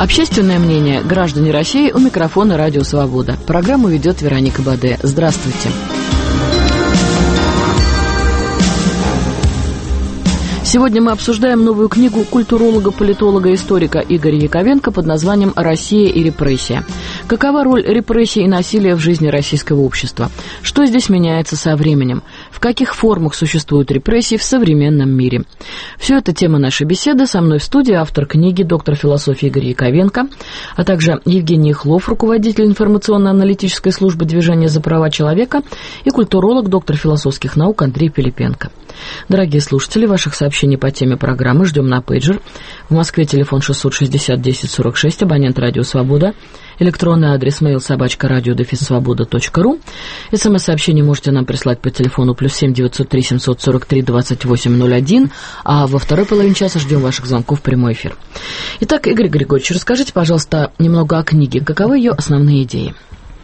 Общественное мнение. Граждане России, у микрофона «Радио Свобода». Программу ведет Вероника Баде. Здравствуйте. Сегодня мы обсуждаем новую книгу культуролога, политолога, историка Игоря Яковенко под названием «Россия и репрессия». Какова роль репрессий и насилия в жизни российского общества? Что здесь меняется со временем? В каких формах существуют репрессии в современном мире? Все это тема нашей беседы. Со мной в студии автор книги, доктор философии Игорь Яковенко, а также Евгений Хлов, руководитель информационно-аналитической службы движения за права человека, и культуролог, доктор философских наук Андрей Пилипенко. Дорогие слушатели, ваших сообщений по теме программы ждем на пейджер. В Москве телефон 660-10-46, абонент «Радио Свобода». Электронный адрес mail@radio-svoboda.ru. СМС-сообщение можете нам прислать по телефону +7 903 743 2801. А во второй половине часа ждем ваших звонков в прямой эфир. Итак, Игорь Григорьевич, расскажите, пожалуйста, немного о книге. Каковы ее основные идеи?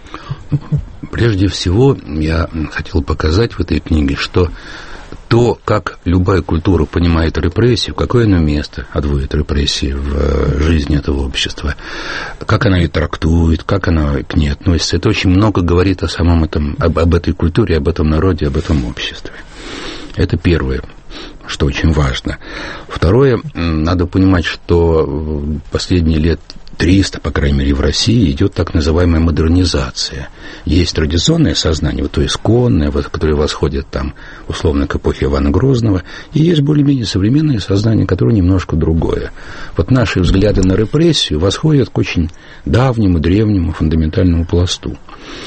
Прежде всего, я хотел показать в этой книге, что то, как любая культура понимает репрессию, какое оно место отводит репрессии в жизни этого общества, как она ее трактует, как она к ней относится, это очень много говорит о самом этом, об этой культуре, об этом народе, об этом обществе. Это первое, что очень важно. Второе, надо понимать, что последние лет 300, по крайней мере, в России идет так называемая модернизация. Есть традиционное сознание, вот то исконное, вот, которое восходит там, условно, к эпохе Ивана Грозного, и есть более-менее современное сознание, которое немножко другое. Вот наши взгляды на репрессию восходят к очень давнему, древнему, фундаментальному пласту.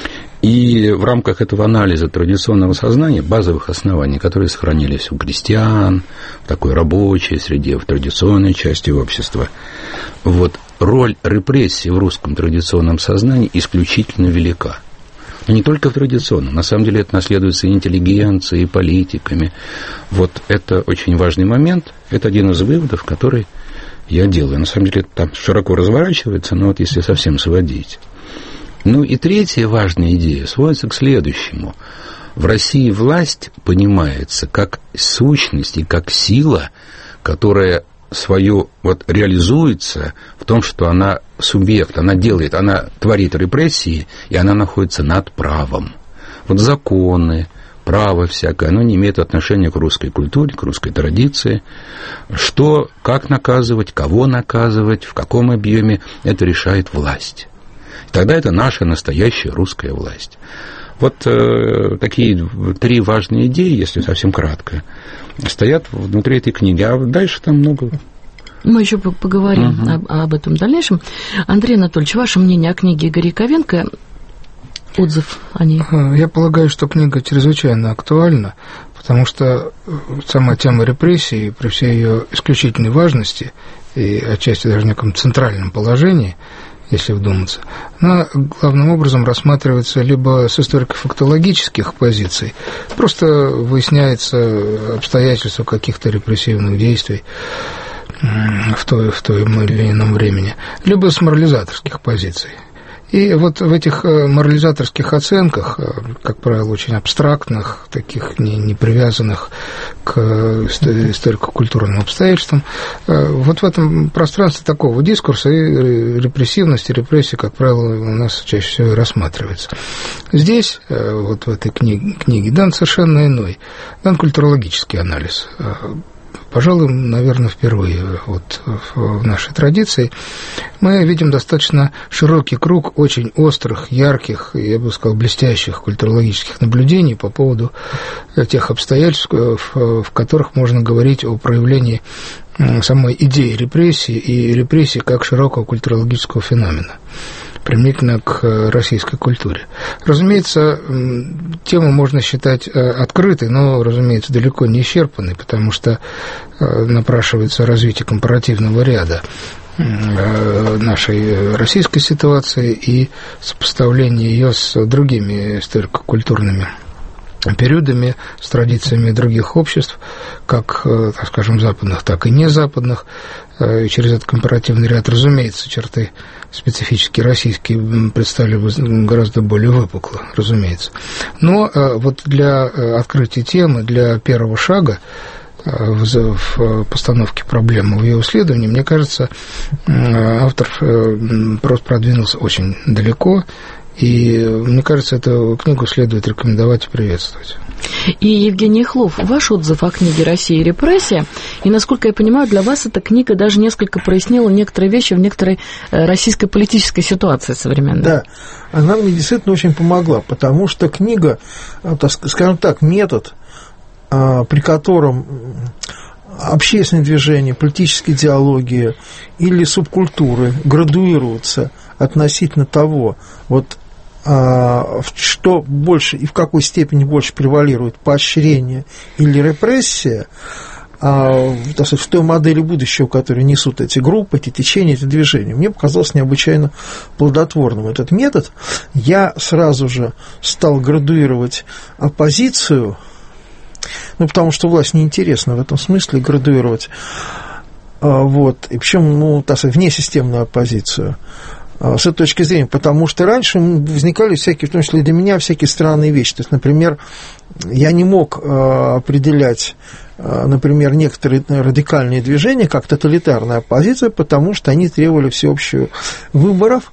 И в рамках этого анализа традиционного сознания, базовых оснований, которые сохранились у крестьян, в такой рабочей среде, в традиционной части общества, вот роль репрессий в русском традиционном сознании исключительно велика. Но не только в традиционном. На самом деле это наследуется и интеллигенцией, и политиками. Вот это очень важный момент. Это один из выводов, который я делаю. На самом деле это там широко разворачивается, но вот если совсем сводить. Ну и третья важная идея сводится к следующему. В России власть понимается как сущность и как сила, которая свою вот реализуется в том, что она субъект, она делает, она творит репрессии, и она находится над правом. Вот законы, право всякое, оно не имеет отношения к русской культуре, к русской традиции. Что, как наказывать, кого наказывать, в каком объеме, это решает власть. Тогда это наша настоящая русская власть. Вот такие три важные идеи, если совсем кратко, стоят внутри этой книги, а дальше там много. Мы еще поговорим об этом в дальнейшем. Андрей Анатольевич, ваше мнение о книге Игоря Яковенко, отзыв о ней? Я полагаю, что книга чрезвычайно актуальна, потому что сама тема репрессий, при всей ее исключительной важности и отчасти даже в неком центральном положении, если вдуматься, она главным образом рассматривается либо с историко-фактологических позиций, просто выясняется обстоятельства каких-то репрессивных действий в том или ином времени, либо с морализаторских позиций. И вот в этих морализаторских оценках, как правило, очень абстрактных, таких не привязанных к историко-культурным обстоятельствам, вот в этом пространстве такого дискурса и репрессивность, и репрессия, как правило, у нас чаще всего и рассматривается. Здесь, вот в этой книге дан совершенно иной, дан культурологический анализ. Пожалуй, наверное, впервые вот в нашей традиции мы видим достаточно широкий круг очень острых, ярких, я бы сказал, блестящих культурологических наблюдений по поводу тех обстоятельств, в которых можно говорить о проявлении самой идеи репрессии и репрессии как широкого культурологического феномена применительно к российской культуре. Разумеется, тему можно считать открытой, но, разумеется, далеко не исчерпанной, потому что напрашивается развитие компаративного ряда нашей российской ситуации и сопоставление ее с другими историко-культурными периодами, с традициями других обществ, как, так скажем, западных, так и незападных. И через этот компаративный ряд, разумеется, черты специфически российские представили гораздо более выпукло, разумеется. Но вот для открытия темы, для первого шага, в постановке проблемы в ее исследовании, мне кажется, автор просто продвинулся очень далеко, и мне кажется, эту книгу следует рекомендовать и приветствовать. И, Евгений Хлов, ваш отзыв о книге «Россия и репрессия», и, насколько я понимаю, для вас эта книга даже несколько прояснила некоторые вещи в некоторой российской политической ситуации современной. Да, она мне действительно очень помогла, потому что книга, скажем так, метод, при котором общественные движения, политические идеологии или субкультуры градуируются относительно того, вот, что больше и в какой степени больше превалирует поощрение или репрессия, так сказать, в той модели будущего, которую несут эти группы, эти течения, эти движения, мне показалось необычайно плодотворным этот метод. Я сразу же стал градуировать оппозицию, потому что власть неинтересно в этом смысле градуировать, вот, и причем, так сказать, внесистемную оппозицию. С этой точки зрения, потому что раньше возникали всякие, в том числе для меня, всякие странные вещи. То есть, например, я не мог определять, например, некоторые радикальные движения как тоталитарная оппозиция, потому что они требовали всеобщих выборов,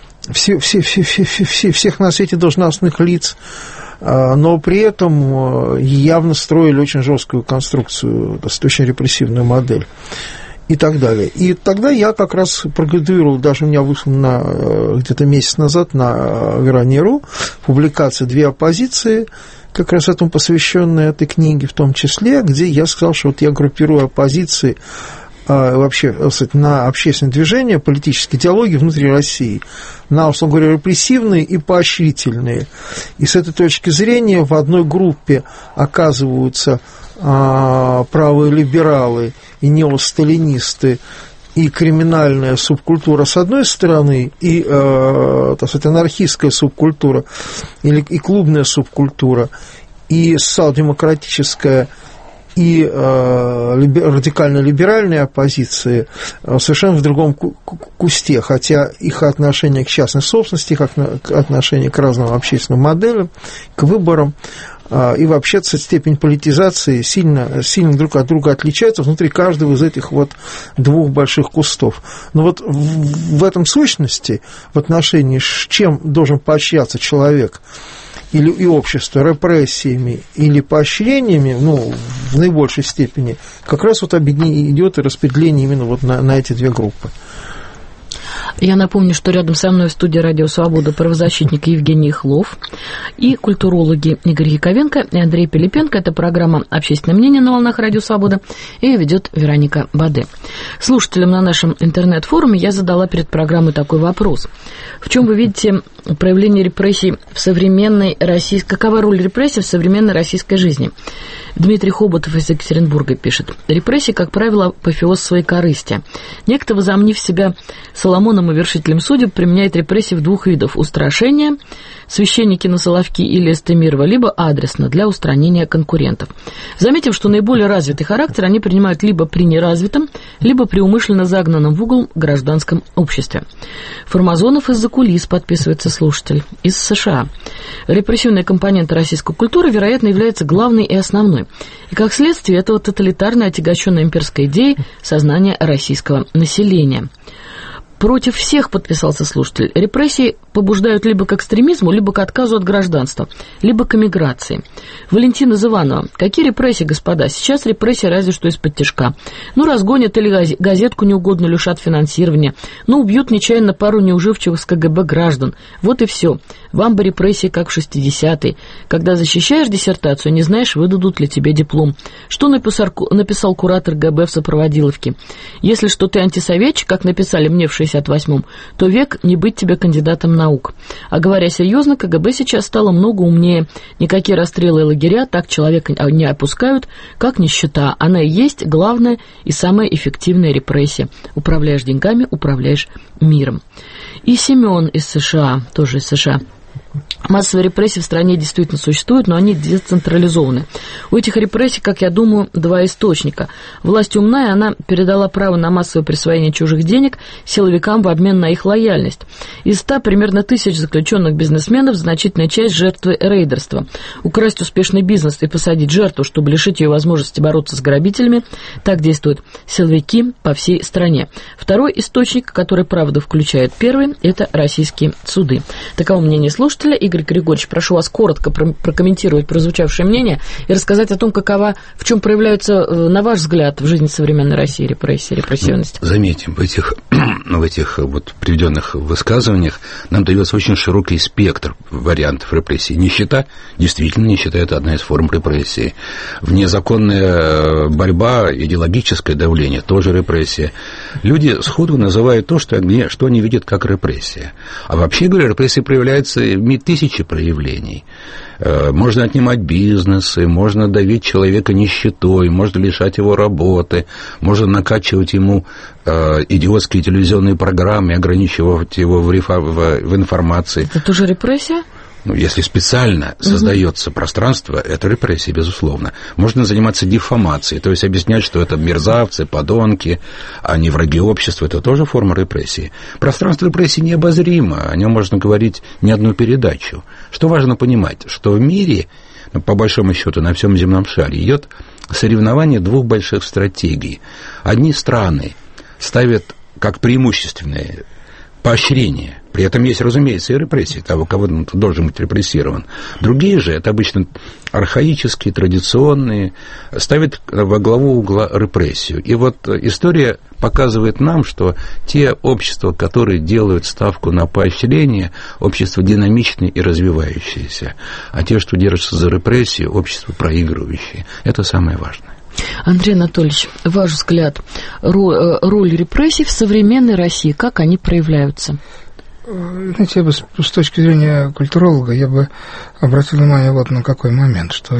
всех на свете должностных лиц, но при этом явно строили очень жесткую конструкцию, очень репрессивную модель. И так далее. И тогда я как раз проградуировал, даже у меня вышло где-то месяц назад на Грани.ру публикация «Две оппозиции», как раз этому посвященная этой книге в том числе, где я сказал, что вот я группирую оппозиции вообще, кстати, на общественные движения, политические идеологии внутри России, на, условно говоря, репрессивные и поощрительные. И с этой точки зрения в одной группе оказываются правые либералы и неосталинисты, и криминальная субкультура с одной стороны, и, так сказать, анархистская субкультура, и клубная субкультура, и социал-демократическая, и радикально-либеральные оппозиции совершенно в другом кусте, хотя их отношение к частной собственности, их отношение к разным общественным моделям, к выборам, и вообще степень политизации сильно друг от друга отличается внутри каждого из этих вот двух больших кустов. Но вот в этом сущности, в отношении, с чем должен поощряться человек и общество, репрессиями или поощрениями, в наибольшей степени, как раз вот идет и распределение именно вот на эти две группы. Я напомню, что рядом со мной в студии «Радио Свобода» правозащитник Евгений Хлов и культурологи Игорь Яковенко и Андрей Пилипенко. Это программа «Общественное мнение» на волнах «Радио Свобода». Ее ведет Вероника Баде. Слушателям на нашем интернет-форуме я задала перед программой такой вопрос. В чем вы видите проявление репрессий в современной России? Какова роль репрессий в современной российской жизни? Дмитрий Хоботов из Екатеринбурга пишет. Репрессии, как правило, апофеоз своей корысти. Некто, возомнив себя Соломоном и вершителем судеб, применяет репрессии в двух видах: устрашение, священники на Соловки или Эстемирова, либо адресно, для устранения конкурентов. Заметим, что наиболее развитый характер они принимают либо при неразвитом, либо при умышленно загнанном в угол гражданском обществе. Формазонов из-за кулис, подписывается слушатель, из США. Репрессивная компонента российской культуры, вероятно, является главной и основной. И как следствие этого тоталитарной, отягощенной имперской идеи сознания российского населения. Против всех, подписался слушатель, репрессии побуждают либо к экстремизму, либо к отказу от гражданства, либо к эмиграции. Валентина Иванова. Какие репрессии, господа? Сейчас репрессии разве что из-под тяжка. Разгонят или газетку неугодно лишат финансирования. Убьют нечаянно пару неуживчивых с КГБ граждан. Вот и все. Вам бы репрессии, как в 60-е. Когда защищаешь диссертацию, не знаешь, выдадут ли тебе диплом. Что написал куратор ГБ в сопроводиловке? Если что ты антисоветчик, как написали мне в 68-м, то век не быть тебе кандидатом наук. А говоря серьезно, КГБ сейчас стало много умнее. Никакие расстрелы и лагеря так человека не опускают, как нищета. Она и есть главная и самая эффективная репрессия. Управляешь деньгами, управляешь миром. И Семен из США, тоже из США. Массовые репрессии в стране действительно существуют, но они децентрализованы. У этих репрессий, как я думаю, два источника. Власть умная, она передала право на массовое присвоение чужих денег силовикам в обмен на их лояльность. Из 100 примерно 1000 заключенных бизнесменов значительная часть жертвы рейдерства. Украсть успешный бизнес и посадить жертву, чтобы лишить ее возможности бороться с грабителями, так действуют силовики по всей стране. Второй источник, который, правда, включает первый, это российские суды. Таково мнение слушателя. Игорь Григорьевич, прошу вас коротко прокомментировать прозвучавшее мнение и рассказать о том, в чем проявляются, на ваш взгляд, в жизни современной России репрессии, репрессивность. Заметим, в этих вот приведенных высказываниях нам дается очень широкий спектр вариантов репрессий. Нищета, действительно, нищета – это одна из форм репрессии. Внезаконная борьба, идеологическое давление – тоже репрессия. Люди сходу называют то, что они видят как репрессия. А вообще говоря, репрессии проявляются тысячи проявлений. Можно отнимать бизнесы, можно давить человека нищетой, можно лишать его работы, можно накачивать ему идиотские телевизионные программы, ограничивать его в информации. Это тоже репрессия? Если специально создается пространство, это репрессия, безусловно. Можно заниматься диффамацией, то есть объяснять, что это мерзавцы, подонки, а не враги общества. Это тоже форма репрессии. Пространство репрессии необозримо, о нем можно говорить не одну передачу. Что важно понимать, что в мире, по большому счету, на всем земном шаре идет соревнование двух больших стратегий. Одни страны ставят как преимущественное поощрение. При этом есть, разумеется, и репрессии того, кого должен быть репрессирован. Другие же, это обычно архаические, традиционные, ставят во главу угла репрессию. И вот история показывает нам, что те общества, которые делают ставку на поощрение, общества динамичные и развивающиеся, а те, что держатся за репрессию, общества проигрывающие. Это самое важное. Андрей Анатольевич, ваш взгляд, роль репрессий в современной России, как они проявляются? Знаете, с точки зрения культуролога я бы обратил внимание вот на какой момент, что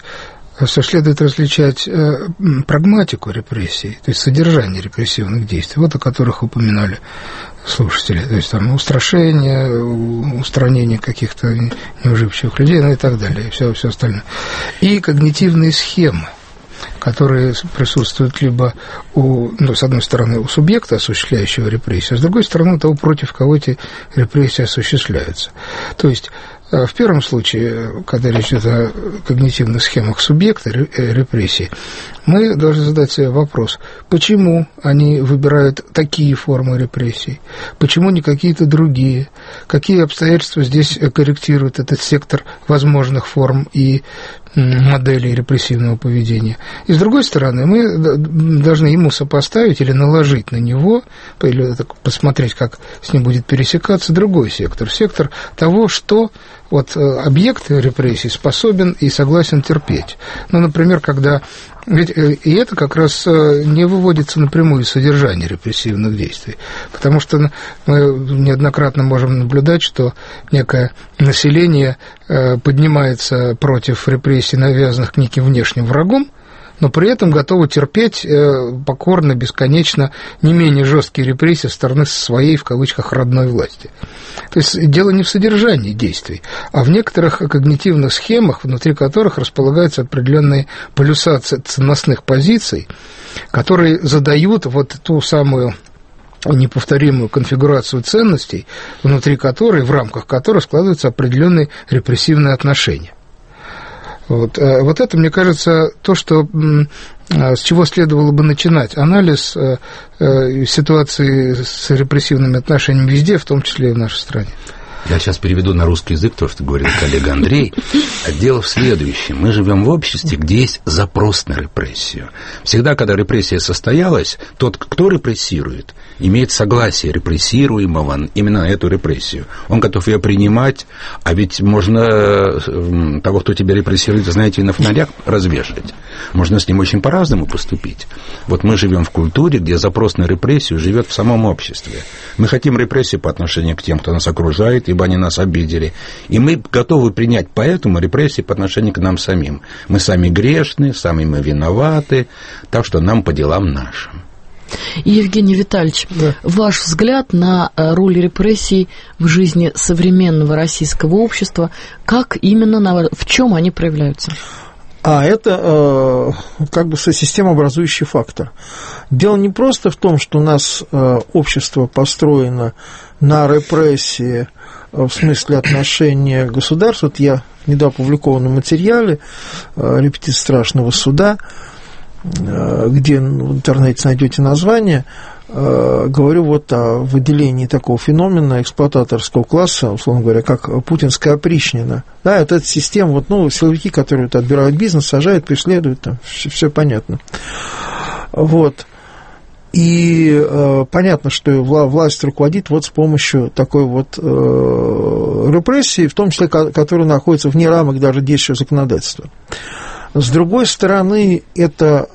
следует различать прагматику репрессий, то есть содержание репрессивных действий, вот о которых упоминали слушатели, то есть там устрашение, устранение каких-то неуживчивых людей, и так далее, и все остальное. И когнитивные схемы, которые присутствуют либо с одной стороны, у субъекта, осуществляющего репрессию, а с другой стороны, того, против кого эти репрессии осуществляются. То есть, в первом случае, когда речь идет о когнитивных схемах субъекта репрессий, мы должны задать себе вопрос, почему они выбирают такие формы репрессий, почему не какие-то другие, какие обстоятельства здесь корректируют этот сектор возможных форм и моделей репрессивного поведения. И, с другой стороны, мы должны ему сопоставить или наложить на него, или посмотреть, как с ним будет пересекаться другой сектор того, что объект репрессий способен и согласен терпеть. Например, когда... И это как раз не выводится напрямую из содержания репрессивных действий, потому что мы неоднократно можем наблюдать, что некое население поднимается против репрессий, навязанных к неким внешним врагам, но при этом готовы терпеть покорно, бесконечно не менее жесткие репрессии со стороны своей, в кавычках, родной власти. То есть дело не в содержании действий, а в некоторых когнитивных схемах, внутри которых располагаются определенные полюса ценностных позиций, которые задают ту самую неповторимую конфигурацию ценностей, внутри которой, в рамках которой складываются определенные репрессивные отношения. Вот это, мне кажется, то, с чего следовало бы начинать анализ ситуации с репрессивными отношениями везде, в том числе и в нашей стране. Я сейчас переведу на русский язык то, что говорит коллега Андрей. Дело в следующем. Мы живем в обществе, где есть запрос на репрессию. Всегда, когда репрессия состоялась, тот, кто репрессирует, имеет согласие репрессируемого именно на эту репрессию. Он готов ее принимать, а ведь можно того, кто тебя репрессирует, знаете, и на фонарях развешивать. Можно с ним очень по-разному поступить. Вот мы живем в культуре, где запрос на репрессию живет в самом обществе. Мы хотим репрессии по отношению к тем, кто нас окружает, ибо они нас обидели. И мы готовы принять поэтому репрессии по отношению к нам самим. Мы сами грешны, сами мы виноваты, так что нам по делам нашим. И, Евгений Витальевич, да. Ваш взгляд на роль репрессий в жизни современного российского общества, как именно, в чем они проявляются? Это как бы системообразующий фактор. Дело не просто в том, что у нас общество построено на репрессии в смысле отношения к государству. Вот я в недавно опубликованном материале «Репетиция страшного суда», где в интернете найдете название, говорю вот о выделении такого феномена эксплуататорского класса, условно говоря, как путинская опричнина. Да, это система, вот, силовики, которые вот отбирают бизнес, сажают, преследуют, там, все понятно. Вот. И понятно, что власть руководит вот с помощью такой вот репрессии, в том числе, которая находится вне рамок даже действующего законодательства. С другой стороны, это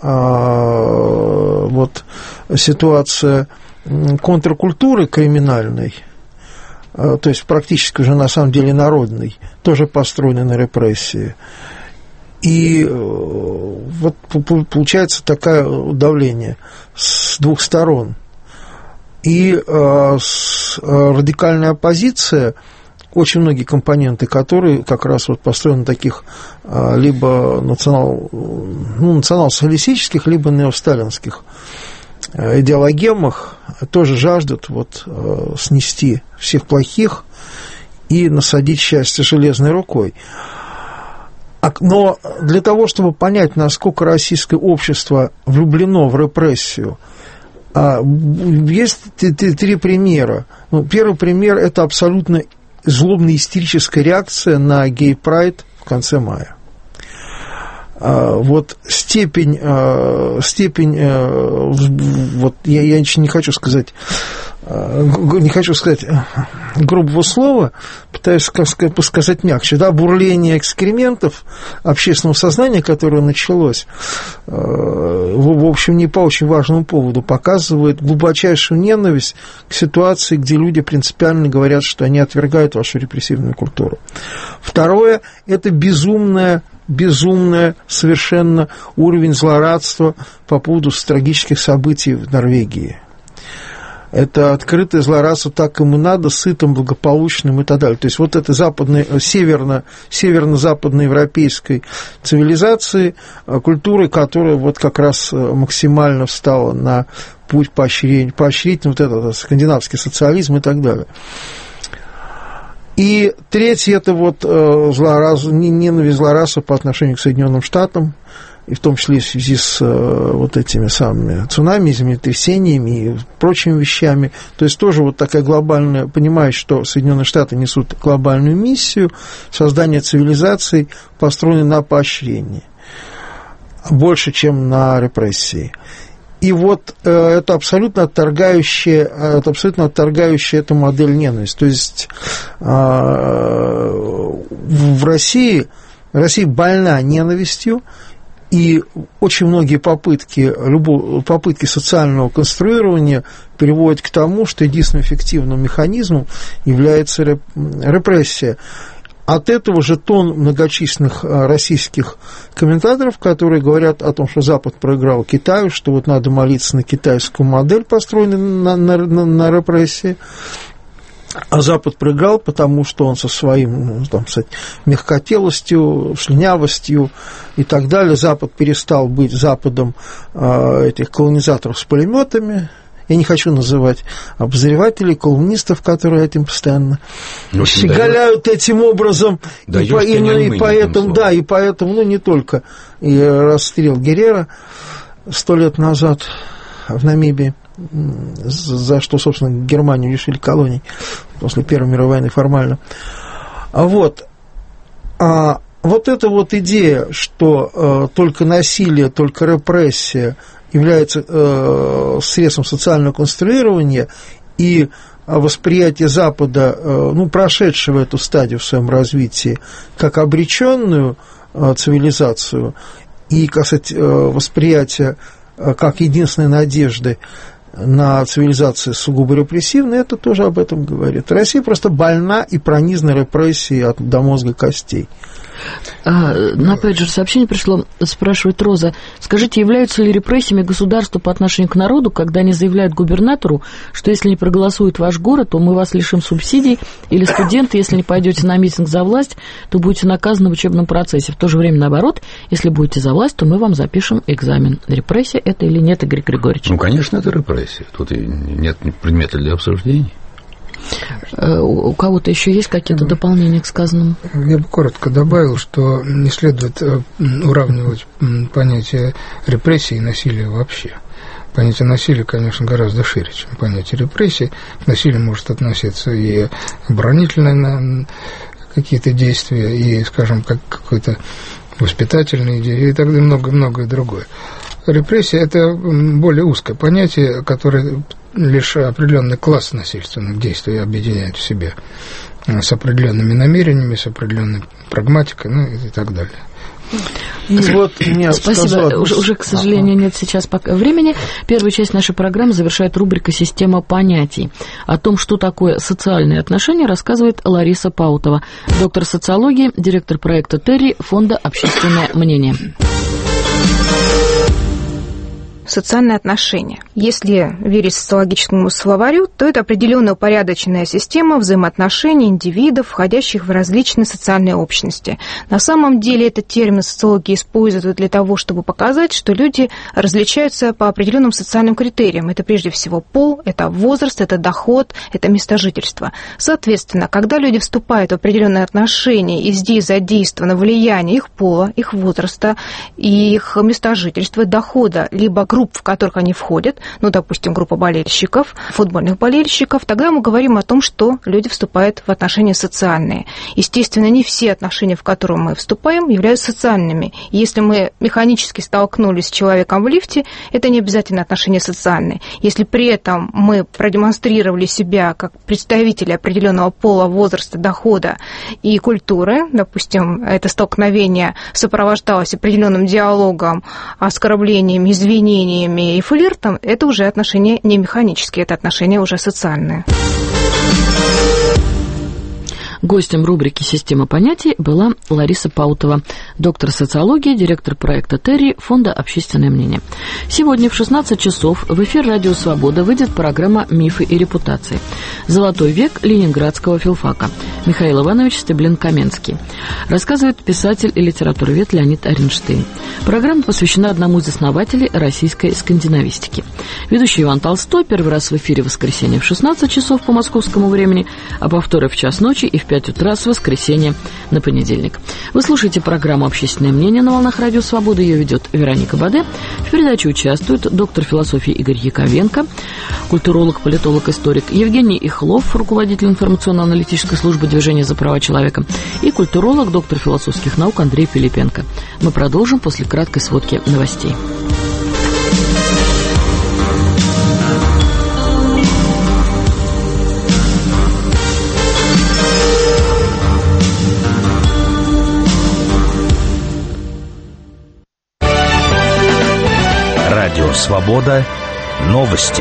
вот ситуация контркультуры криминальной, то есть практически уже на самом деле народной, тоже построена на репрессии. И вот получается такое давление с двух сторон. И радикальная оппозиция, очень многие компоненты, которые как раз вот построены на таких либо национал-социалистических, либо неосталинских идеологемах, тоже жаждут вот снести всех плохих и насадить счастье железной рукой. Но для того, чтобы понять, насколько российское общество влюблено в репрессию, есть три примера. Первый пример – это абсолютно злобно-истерическая реакция на гей-прайд в конце мая. Вот степень вот я не хочу сказать грубого слова, пытаюсь сказать мягче, да, бурление экскрементов общественного сознания, которое началось, в общем, не по очень важному поводу, показывает глубочайшую ненависть к ситуации, где люди принципиально говорят, что они отвергают вашу репрессивную культуру. Второе – это безумное совершенно уровень злорадства по поводу трагических событий в Норвегии. Это открытое злорадство, так ему надо, сытым, благополучным и так далее. То есть вот это северно-западноевропейской цивилизации, культуры, которая вот как раз максимально встала на путь поощрительный вот этот скандинавский социализм и так далее. И третье – это вот ненависть злорадства по отношению к Соединенным Штатам, и в том числе в связи с вот этими самыми цунами, землетрясениями и прочими вещами. То есть тоже вот такая глобальная, понимая, что Соединенные Штаты несут глобальную миссию создания цивилизаций, построенной на поощрении, больше, чем на репрессии. И вот это абсолютно отторгающая эту модель ненависти. То есть в Россия больна ненавистью, и очень многие попытки социального конструирования приводят к тому, что единственным эффективным механизмом является репрессия. От этого же тон многочисленных российских комментаторов, которые говорят о том, что Запад проиграл Китаю, что вот надо молиться на китайскую модель, построенную на репрессии, а Запад проиграл, потому что он со своим, мягкотелостью, шлинявостью и так далее, Запад перестал быть Западом этих колонизаторов с пулеметами. Я не хочу называть обозревателей, колумнистов, которые этим постоянно щеголяют этим образом, и поэтому, не только и расстрел Геррера 100 лет назад в Намибии, за что, собственно, Германию лишили колоний после Первой мировой войны формально. Вот эта вот идея, что только насилие, только репрессия является средством социального конструирования, и восприятие Запада, прошедшего эту стадию в своем развитии, как обреченную цивилизацию, и, кстати, восприятие как единственной надежды на цивилизацию сугубо репрессивной, это тоже об этом говорит. Россия просто больна и пронизана репрессией до мозга костей. На пейджер сообщение пришло, спрашивает Роза. Скажите, являются ли репрессиями государства по отношению к народу, когда они заявляют губернатору, что если не проголосует ваш город, то мы вас лишим субсидий, или студенты, если не пойдете на митинг за власть, то будете наказаны в учебном процессе. В то же время, наоборот, если будете за власть, то мы вам запишем экзамен. Репрессия это или нет, Игорь Григорьевич? Ну, конечно, это репрессия. Тут и нет предмета для обсуждений. У кого-то еще есть какие-то дополнения к сказанному? Я бы коротко добавил, что не следует уравнивать понятие репрессии и насилия вообще. Понятие насилия, конечно, гораздо шире, чем понятие репрессий. К насилию может относиться и оборонительные какие-то действия, и, скажем, как какой-то воспитательные идеи, и так далее, многое другое. Репрессия – это более узкое понятие, которое лишь определенный класс насильственных действий объединяет в себе с определенными намерениями, с определенной прагматикой, ну и так далее. Спасибо. Уже, к сожалению, нет сейчас пока времени. Первую часть нашей программы завершает рубрика «Система понятий». О том, что такое социальные отношения, рассказывает Лариса Паутова, доктор социологии, директор проекта «Терри» Фонда «Общественное мнение». Социальные отношения. Если верить социологическому словарю, то это определенная упорядоченная система взаимоотношений индивидов, входящих в различные социальные общности. На самом деле этот термин социологи используют для того, чтобы показать, что люди различаются по определенным социальным критериям. Это прежде всего пол, это возраст, это доход, это место жительства. Соответственно, когда люди вступают в определенные отношения, и здесь задействовано влияние их пола, их возраста, их места жительства, дохода, либо групп, в которых они входят, ну, допустим, группа болельщиков, футбольных болельщиков, тогда мы говорим о том, что люди вступают в отношения социальные. Естественно, не все отношения, в которые мы вступаем, являются социальными. Если мы механически столкнулись с человеком в лифте, это не обязательно отношения социальные. Если при этом мы продемонстрировали себя как представители определенного пола, возраста, дохода и культуры, допустим, это столкновение сопровождалось определенным диалогом, оскорблениями, извинениями и флиртом, это уже отношения не механические, это отношения уже социальные. Гостем рубрики «Система понятий» была Лариса Паутова, доктор социологии, директор проекта «Терри» Фонда «Общественное мнение». Сегодня в 16 часов в эфир «Радио Свобода» выйдет программа «Мифы и репутации». «Золотой век Ленинградского филфака». Михаил Иванович Стеблин-Каменский. Рассказывает писатель и литературовед Леонид Аренштейн. Программа посвящена одному из основателей российской скандинавистики. Ведущий Иван Толстой. Первый раз в эфире в воскресенье в 16 часов по московскому времени, а повторы в час ночи и в 5 утра с воскресенья на понедельник. Вы слушаете программу «Общественное мнение» на волнах Радио Свобода. Ее ведет Вероника Баде. В передаче участвуют доктор философии Игорь Яковенко, культуролог, политолог, историк Евгений Ихлов, руководитель информационно-аналитической службы Движения за права человека, и культуролог, доктор философских наук Андрей Пилипенко. Мы продолжим после краткой сводки новостей. Радио Свобода. Новости.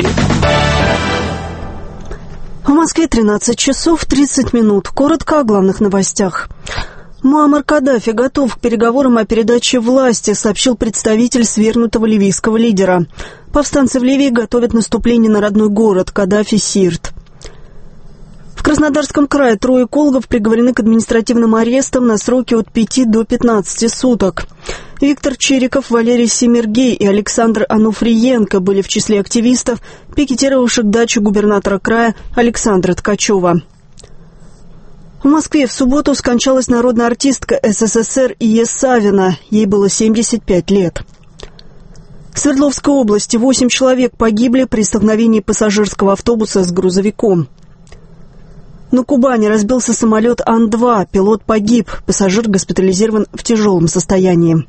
В Москве 13 часов 30 минут. Коротко о главных новостях. Муаммар Каддафи готов к переговорам о передаче власти, сообщил представитель свергнутого ливийского лидера. Повстанцы в Ливии готовят наступление на родной город Каддафи-Сирт. В Краснодарском крае 3 экологов приговорены к административным арестам на сроки от 5 до 15 суток. Виктор Чириков, Валерий Семергей и Александр Ануфриенко были в числе активистов, пикетировавших дачу губернатора края Александра Ткачева. В Москве в субботу скончалась народная артистка СССР Ия Савина. Ей было 75 лет. В Свердловской области 8 человек погибли при столкновении пассажирского автобуса с грузовиком. На Кубани разбился самолет Ан-2, пилот погиб, пассажир госпитализирован в тяжелом состоянии.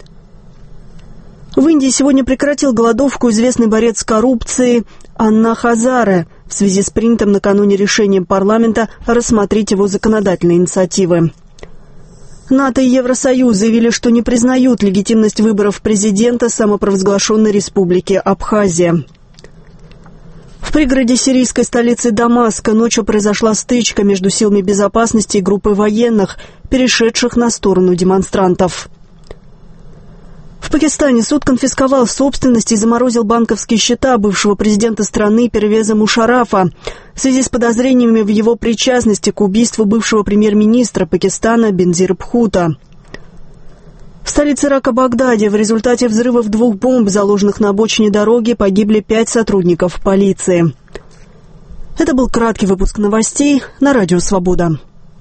В Индии сегодня прекратил голодовку известный борец с коррупцией Анна Хазаре в связи с принятым накануне решением парламента рассмотреть его законодательные инициативы. НАТО и Евросоюз заявили, что не признают легитимность выборов президента самопровозглашенной республики Абхазия. В пригороде сирийской столицы Дамаска ночью произошла стычка между силами безопасности и группой военных, перешедших на сторону демонстрантов. В Пакистане суд конфисковал собственность и заморозил банковские счета бывшего президента страны Первеза Мушаррафа в связи с подозрениями в его причастности к убийству бывшего премьер-министра Пакистана Беназира Бхутто. В столице Ирака Багдаде в результате взрывов 2 бомб, заложенных на обочине дороги, погибли 5 сотрудников полиции. Это был краткий выпуск новостей на Радио Свобода.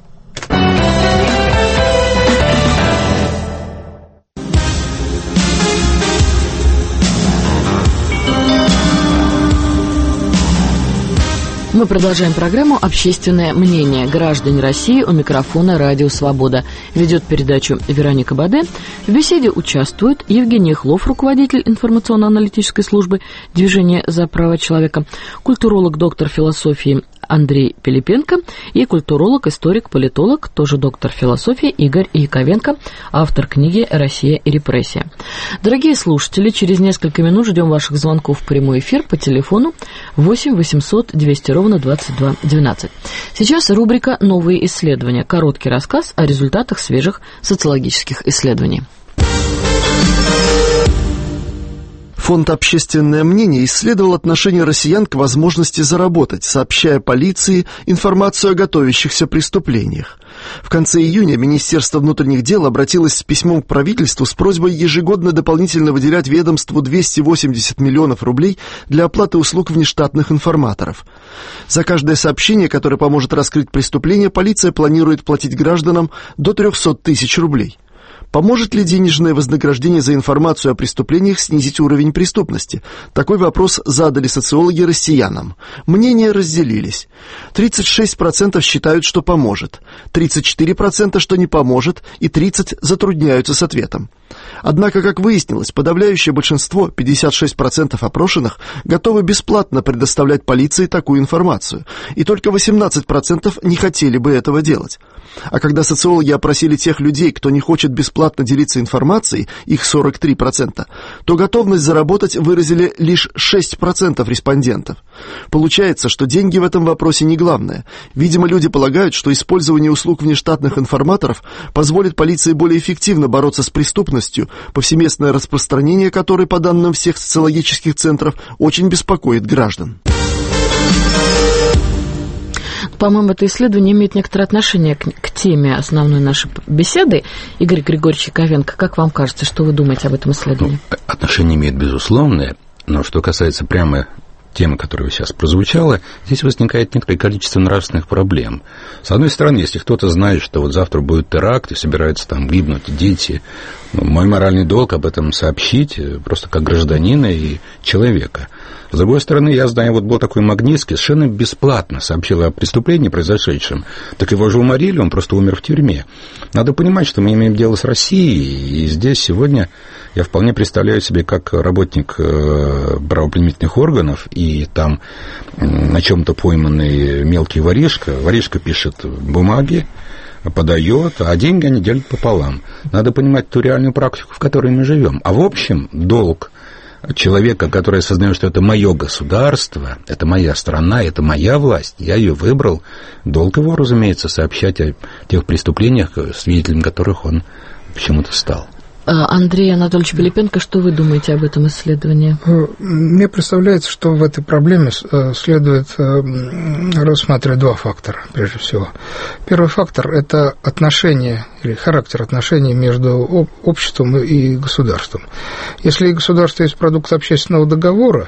Мы продолжаем программу «Общественное мнение». Граждане России, у микрофона «Радио Свобода». Ведет передачу Вероника Баде. В беседе участвуют Евгений Хлов, руководитель информационно-аналитической службы «Движение за права человека», культуролог, доктор философии Андрей Пилипенко и культуролог, историк, политолог, тоже доктор философии Игорь Яковенко, автор книги «Россия и репрессия». Дорогие слушатели, через несколько минут ждем ваших звонков в прямой эфир по телефону 8 800 200 ровно 22 12. Сейчас рубрика «Новые исследования». Короткий рассказ о результатах свежих социологических исследований. Фонд «Общественное мнение» исследовал отношение россиян к возможности заработать, сообщая полиции информацию о готовящихся преступлениях. В конце июня Министерство внутренних дел обратилось с письмом к правительству с просьбой ежегодно дополнительно выделять ведомству 280 миллионов рублей для оплаты услуг внештатных информаторов. За каждое сообщение, которое поможет раскрыть преступление, полиция планирует платить гражданам до 300 тысяч рублей. Поможет ли денежное вознаграждение за информацию о преступлениях снизить уровень преступности? Такой вопрос задали социологи россиянам. Мнения разделились. 36% считают, что поможет, 34% что не поможет и 30% затрудняются с ответом. Однако, как выяснилось, подавляющее большинство, 56% опрошенных, готовы бесплатно предоставлять полиции такую информацию, и только 18% не хотели бы этого делать. А когда социологи опросили тех людей, кто не хочет бесплатно делиться информацией, их 43%, то готовность заработать выразили лишь 6% респондентов. Получается, что деньги в этом вопросе не главное. Видимо, люди полагают, что использование услуг внештатных информаторов позволит полиции более эффективно бороться с преступностью, повсеместное распространение которой, по данным всех социологических центров, очень беспокоит граждан. По-моему, это исследование имеет некоторое отношение к теме основной нашей беседы. Игорь Григорьевич Яковенко, как вам кажется, что вы думаете об этом исследовании? Отношение имеет безусловное, но что касается прямо темы, которая сейчас прозвучала, здесь возникает некоторое количество нравственных проблем. С одной стороны, если кто-то знает, что вот завтра будет теракт и собираются там гибнуть дети, мой моральный долг об этом сообщить, просто как гражданина и человека. С другой стороны, я знаю, вот был такой Магнитский, совершенно бесплатно сообщил о преступлении, произошедшем. Так его же уморили, он просто умер в тюрьме. Надо понимать, что мы имеем дело с Россией, и здесь сегодня я вполне представляю себе, как работник правоохранительных органов, и там на чем-то пойманный мелкий воришка пишет бумаги, подает, а деньги они делят пополам. Надо понимать ту реальную практику, в которой мы живем. А в общем, долг человека, который осознает, что это мое государство, это моя страна, это моя власть, я ее выбрал, долг его, разумеется, сообщать о тех преступлениях, свидетелем которых он почему-то стал. Андрей Анатольевич Пилипенко, что вы думаете об этом исследовании? Мне представляется, что в этой проблеме следует рассматривать 2 фактора, прежде всего. Первый фактор – это отношения или характер отношений между обществом и государством. Если государство есть продукт общественного договора,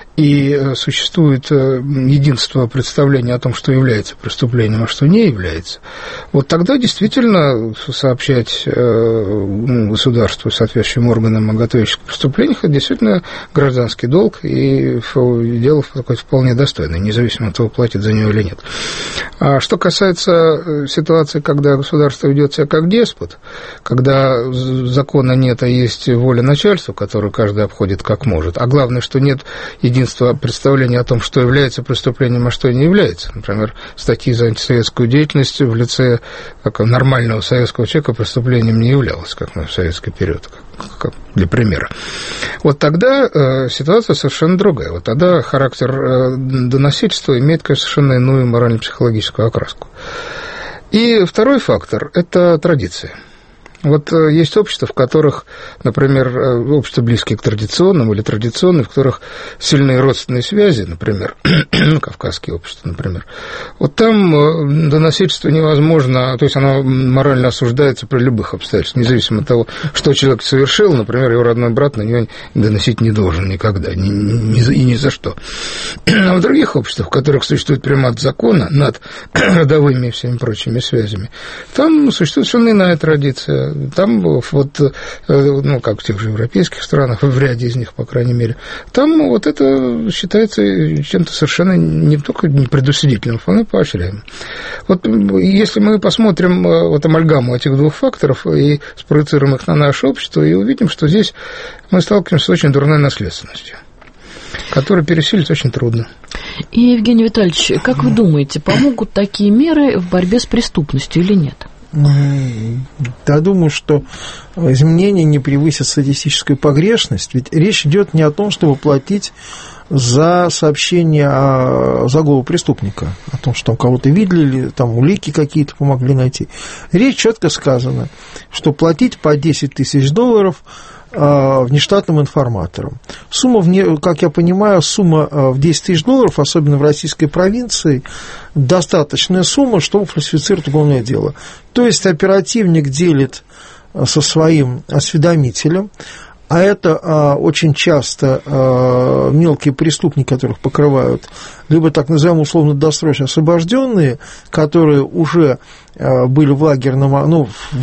и существует единство представления о том, что является преступлением, а что не является, вот тогда действительно сообщать государству, соответствующим органам о готовящихся преступлениях, это действительно гражданский долг, и дело такое вполне достойное, независимо от того, платит за него или нет. А что касается ситуации, когда государство ведет себя как деспот, когда закона нет, а есть воля начальства, которую каждый обходит как может, а главное, что нет единства представления о том, что является преступлением, а что не является. Например, статьи за антисоветскую деятельность в лице нормального советского человека преступлением не являлось, как мы в советские советский период, как для примера. Вот тогда ситуация совершенно другая. Вот тогда характер доносительства имеет, конечно, совершенно иную морально-психологическую окраску. И второй фактор – это традиция. Вот есть общества, в которых, например, общества, близкие к традиционным или традиционные, в которых сильные родственные связи, например, кавказские общества, например, вот там доносительство невозможно, то есть оно морально осуждается при любых обстоятельствах, независимо от того, что человек совершил, например, его родной брат на него доносить не должен никогда, и ни за что. А в других обществах, в которых существует примат закона над родовыми и всеми прочими связями, там существует совершенно иная традиция. Там вот, ну, как в тех же европейских странах, в ряде из них, по крайней мере, там вот это считается чем-то совершенно не только непредусудительным, а вполне поощряемым. Вот если мы посмотрим вот амальгаму этих двух факторов и спроецируем их на наше общество, и увидим, что здесь мы сталкиваемся с очень дурной наследственностью, которую пересилить очень трудно. И, Евгений Витальевич, как вы думаете, помогут такие меры в борьбе с преступностью или нет? Я думаю, что изменения не превысят статистическую погрешность, ведь речь идет не о том, чтобы платить за сообщение о заголовке преступника, о том, что там кого-то видели, или там улики какие-то помогли найти. Речь четко сказана, что платить по $10 тысяч внештатным информаторам. Сумма, как я понимаю, сумма в $10 тысяч, особенно в российской провинции, достаточная сумма, чтобы фальсифицировать уголовное дело. То есть оперативник делит со своим осведомителем, а это очень часто мелкие преступники, которых покрывают, либо так называемые условно-досрочно освобожденные, которые уже были в лагерном, ну, в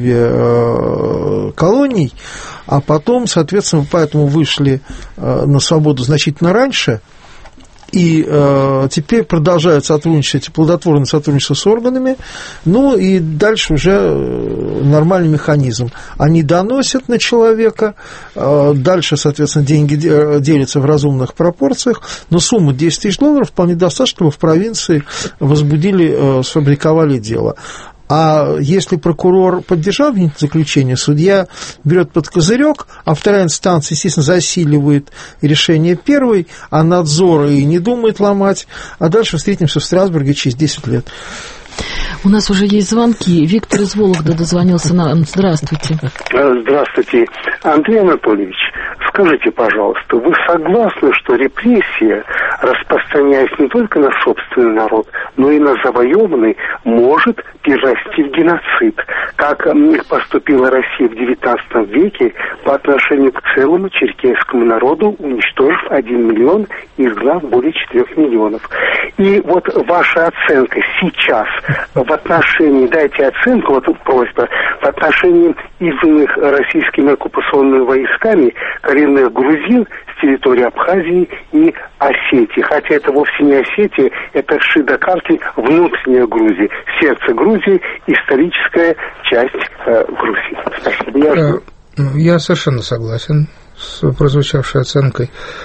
активе колоний, а потом, соответственно, поэтому вышли на свободу значительно раньше, и теперь продолжают сотрудничать, плодотворно сотрудничество с органами, ну и дальше уже нормальный механизм. Они доносят на человека, дальше, соответственно, деньги делятся в разумных пропорциях, но сумма $10 тысяч вполне достаточно, чтобы в провинции возбудили, сфабриковали дело. А если прокурор поддержал заключение, судья берет под козырек, а вторая инстанция, естественно, засиливает решение первой, а надзор и не думает ломать, а дальше встретимся в Страсбурге через 10 лет. У нас уже есть звонки. Виктор из Вологды дозвонился нам. Здравствуйте. Здравствуйте. Андрей Анатольевич, скажите, пожалуйста, вы согласны, что репрессия, распространяясь не только на собственный народ, но и на завоеванный, может перерасти в геноцид, как поступила Россия в XIX веке по отношению к целому черкесскому народу, уничтожив 1 миллион и изгнав более 4 миллионов. И вот ваша оценка сейчас в отношении, дайте оценку, вот просьба, в отношении изгнанных российскими оккупационными войсками коренных грузин с территории Абхазии и Осетии. Хотя это вовсе не Осетия, это Шидакарти, внутренняя Грузия, сердце Грузии, историческая часть Грузии. Спасибо. Я совершенно согласен с прозвучавшей оценкой.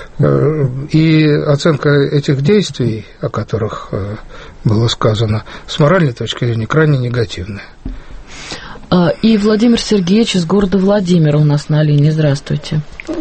И оценка этих действий, о которых было сказано, с моральной точки зрения крайне негативная. И Владимир Сергеевич из города Владимира у нас на линии. Здравствуйте.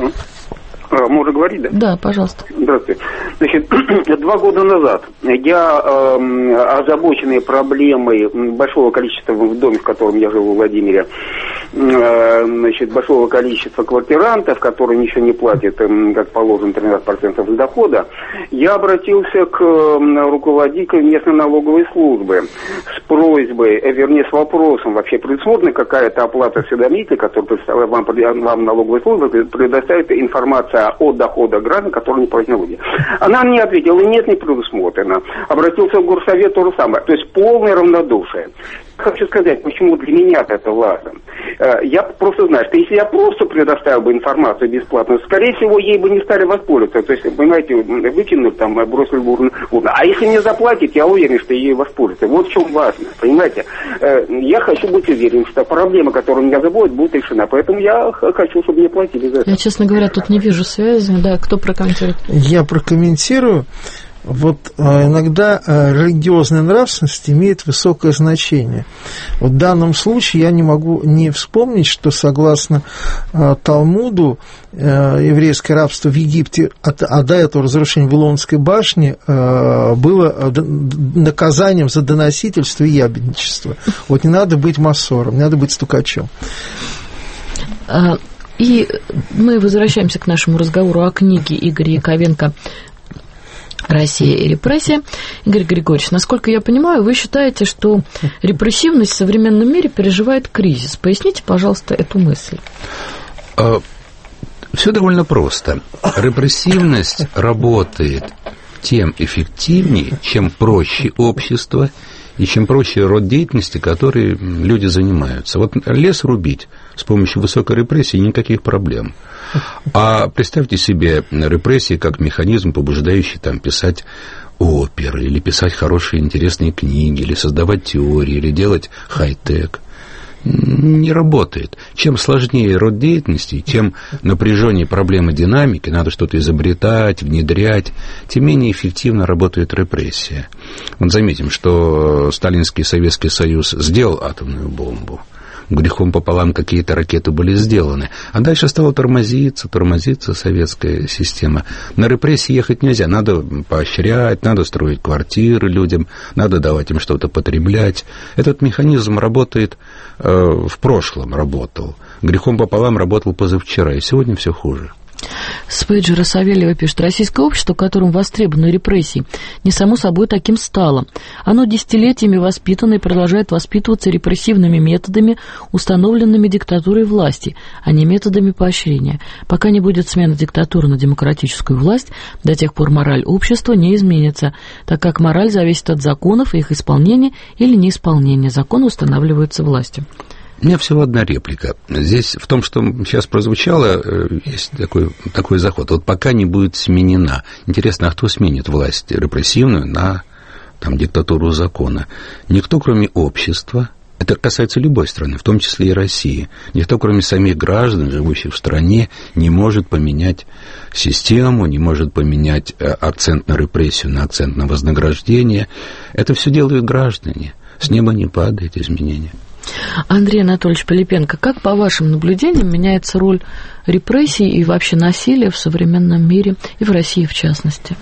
Можно говорить, да? Да, пожалуйста. Здравствуйте. Значит, 2 года назад я, озабоченный проблемой большого количества, в доме, в котором я жил во Владимире, значит, большого количества квартирантов, которые ничего не платят, как положено, 13% дохода, я обратился к руководителю местной налоговой службы с просьбой, вернее, с вопросом, вообще предусмотрена какая-то оплата осведомителя, которую вам налоговая служба предоставит информацию о доходах граждан, которые не платят налоги. Она мне ответила, нет, не предусмотрено. Обратился в горсовет, то же самое. То есть полное равнодушие. Хочу сказать, почему для меня это важно. Я просто знаю, что если я просто предоставил бы информацию бесплатно, скорее всего, ей бы не стали воспользоваться. То есть, понимаете, выкинули, там, бросили в урну. А если мне заплатят, я уверен, что ей воспользуются. Вот в чем важно, понимаете. Я хочу быть уверен, что проблема, которая меня заботит, будет решена. Поэтому я хочу, чтобы мне платили за это. Я, честно говоря, тут не вижу связи. Да, кто прокомментирует? Я прокомментирую. Вот иногда религиозная нравственность имеет высокое значение. Вот в данном случае я не могу не вспомнить, что согласно Талмуду еврейское рабство в Египте, а до этого разрушение Вавилонской башни было наказанием за доносительство и ябедничество. Вот не надо быть массором, не надо быть стукачом. И мы возвращаемся к нашему разговору о книге Игоря Яковенко «Россия и репрессия». Игорь Григорьевич, насколько я понимаю, вы считаете, что репрессивность в современном мире переживает кризис. Поясните, пожалуйста, эту мысль. Все довольно просто. Репрессивность работает тем эффективнее, чем проще общество и чем проще род деятельности, которой люди занимаются. Вот лес рубить с помощью высокой репрессии никаких проблем. А представьте себе репрессии как механизм, побуждающий там писать оперы, или писать хорошие интересные книги, или создавать теории, или делать хай-тек. Не работает. Чем сложнее род деятельности, тем напряженнее проблемы динамики, надо что-то изобретать, внедрять, тем менее эффективно работает репрессия. Вот заметим, что Сталинский Советский Союз сделал атомную бомбу, грехом пополам какие-то ракеты были сделаны, а дальше стала тормозиться советская система. На репрессии ехать нельзя, надо поощрять, надо строить квартиры людям, надо давать им что-то потреблять. Этот механизм работает, в прошлом работал, грехом пополам работал позавчера, и сегодня все хуже. С пейджера Савельева пишет: российское общество, которым востребованы репрессии, не само собой таким стало. Оно десятилетиями воспитано и продолжает воспитываться репрессивными методами, установленными диктатурой власти, а не методами поощрения. Пока не будет смены диктатуры на демократическую власть, до тех пор мораль общества не изменится, так как мораль зависит от законов и их исполнения или неисполнения. Законы устанавливаются властью. У меня всего одна реплика. Здесь в том, что сейчас прозвучало, есть такой заход. Вот пока не будет сменена. Интересно, а кто сменит власть репрессивную на диктатуру закона? Никто, кроме общества. Это касается любой страны, в том числе и России. Никто, кроме самих граждан, живущих в стране, не может поменять систему, не может поменять акцент на репрессию, на акцент на вознаграждение. Это все делают граждане. С неба не падает изменения. Андрей Анатольевич Пилипенко, как, по вашим наблюдениям, меняется роль репрессий и вообще насилия в современном мире, и в России в частности?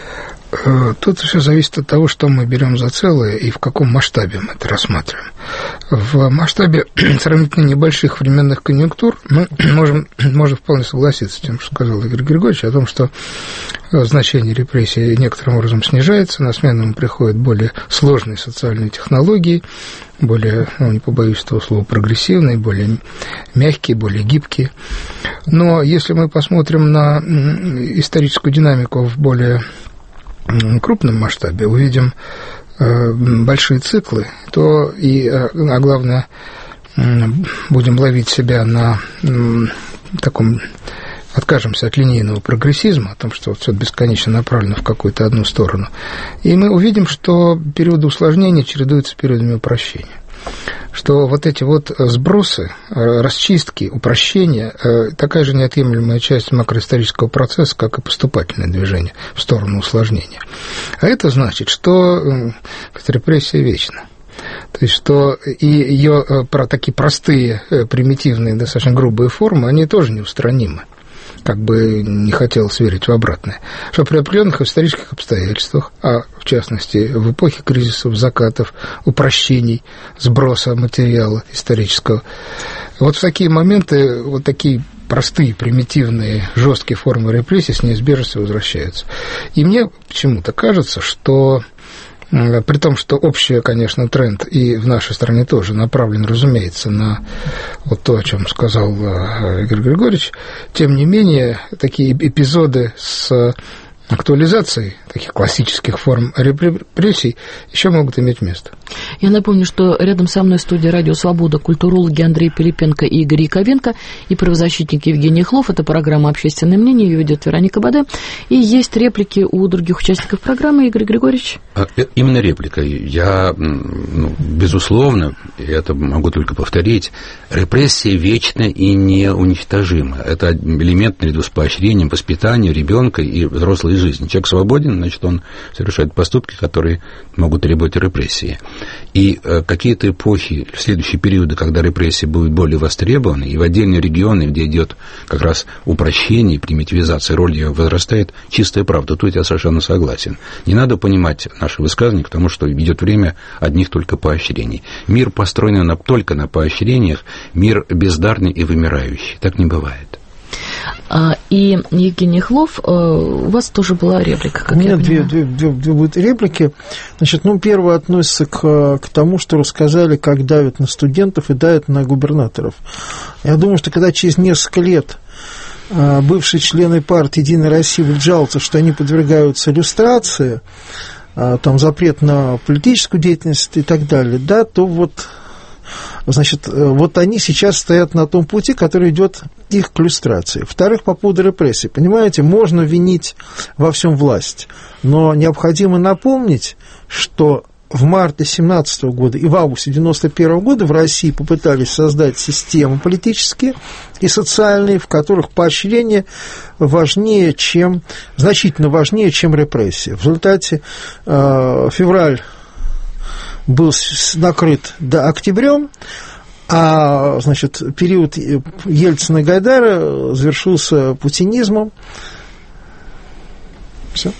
Тут все зависит от того, что мы берем за целое и в каком масштабе мы это рассматриваем. В масштабе сравнительно небольших временных конъюнктур мы можем вполне согласиться с тем, что сказал Игорь Григорьевич, о том, что значение репрессий некоторым образом снижается, на смену ему приходят более сложные социальные технологии, более, не побоюсь этого слова, прогрессивные, более мягкие, более гибкие. Но если мы посмотрим на историческую динамику в более крупном масштабе, увидим большие циклы, то а главное, будем ловить себя на таком, откажемся от линейного прогрессизма, о том, что все бесконечно направлено в какую-то одну сторону, и мы увидим, что периоды усложнения чередуются с периодами упрощения. Что вот эти вот сбросы, расчистки, упрощения такая же неотъемлемая часть макроисторического процесса, как и поступательное движение в сторону усложнения. А это значит, что репрессия вечна. То есть, что и ее такие простые, примитивные, достаточно грубые формы, они тоже неустранимы. Как бы не хотелось верить в обратное, что при определенных исторических обстоятельствах, а в частности в эпохе кризисов, закатов, упрощений, сброса материала исторического, вот в такие моменты вот такие простые, примитивные, жесткие формы репрессий с неизбежностью возвращаются. И мне почему-то кажется, что при том, что общий, конечно, тренд и в нашей стране тоже направлен, разумеется, на вот то, о чем сказал Игорь Григорьевич, тем не менее, такие эпизоды с актуализацией таких классических форм репрессий еще могут иметь место. Я напомню, что рядом со мной в студии «Радио Свобода» культурологи Андрей Пилипенко и Игорь Яковенко и правозащитник Евгений Хлов. Это программа «Общественное мнение», ее ведет Вероника Баде. И есть реплики у других участников программы. Игорь Григорьевич? Именно реплика. Я, безусловно, это могу только повторить, репрессия вечна и неуничтожима. Это элемент наряду с поощрением, воспитанием ребенка и взрослой жизни. Человек свободен, значит, он совершает поступки, которые могут требовать репрессии. И какие-то эпохи, следующие периоды, когда репрессии будут более востребованы, и в отдельные регионы, где идет как раз упрощение, примитивизация, роль ее возрастает, чистая правда. Тут я совершенно согласен. Не надо понимать наши высказывания, потому что идет время одних только поощрений. Мир построен только на поощрениях, мир бездарный и вымирающий. Так не бывает. И Евгений Хлов, у вас тоже была реплика, как у меня две будут реплики. Значит, первая относится к тому, что рассказали, как давят на студентов и давят на губернаторов. Я думаю, что когда через несколько лет бывшие члены партии «Единая Россия» будут жаловаться, что они подвергаются иллюстрации, там запрет на политическую деятельность и так далее, да, то значит, они сейчас стоят на том пути, который идет их к иллюстрации. Во-вторых, по поводу репрессий. Понимаете, можно винить во всем власть, но необходимо напомнить, что в марте 1917 года и в августе 1991 года в России попытались создать системы политические и социальные, в которых поощрение значительно важнее, чем репрессии. В результате февраль был накрыт до октябрем, а, значит, период Ельцина и Гайдара завершился путинизмом. Все.